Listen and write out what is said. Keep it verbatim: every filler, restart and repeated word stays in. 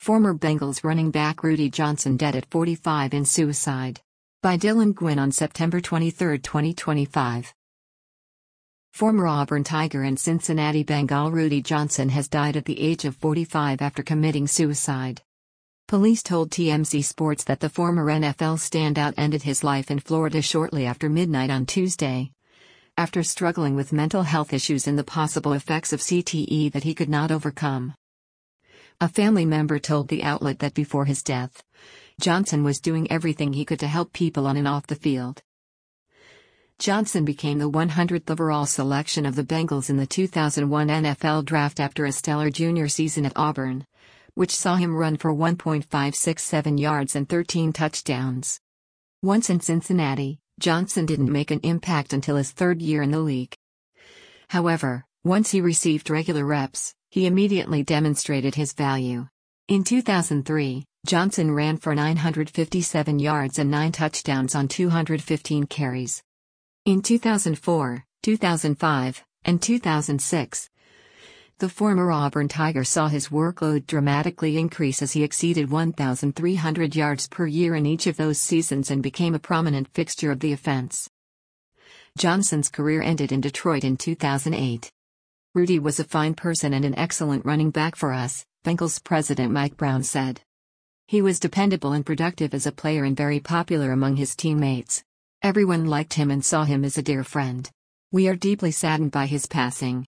Former Bengals running back Rudi Johnson dead at forty-five in suicide. By Dylan Gwynn on September twenty-third, twenty twenty-five. Former Auburn Tiger and Cincinnati Bengal Rudi Johnson has died at the age of forty-five after committing suicide. Police told T M Z Sports that the former N F L standout ended his life in Florida shortly after midnight on Tuesday, after struggling with mental health issues and the possible effects of C T E that he could not overcome. A family member told the outlet that before his death, Johnson was doing everything he could to help people on and off the field. Johnson became the one hundredth overall selection of the Bengals in the two thousand one N F L Draft after a stellar junior season at Auburn, which saw him run for one point five six seven yards and thirteen touchdowns. Once in Cincinnati, Johnson didn't make an impact until his third year in the league. However, once he received regular reps, he immediately demonstrated his value. In two thousand three, Johnson ran for nine hundred fifty-seven yards and nine touchdowns on two hundred fifteen carries. In two thousand four, two thousand five, and two thousand six, the former Auburn Tiger saw his workload dramatically increase as he exceeded one thousand three hundred yards per year in each of those seasons and became a prominent fixture of the offense. Johnson's career ended in Detroit in two thousand eight. Rudi was a fine person and an excellent running back for us, Bengals president Mike Brown said. He was dependable and productive as a player and very popular among his teammates. Everyone liked him and saw him as a dear friend. We are deeply saddened by his passing.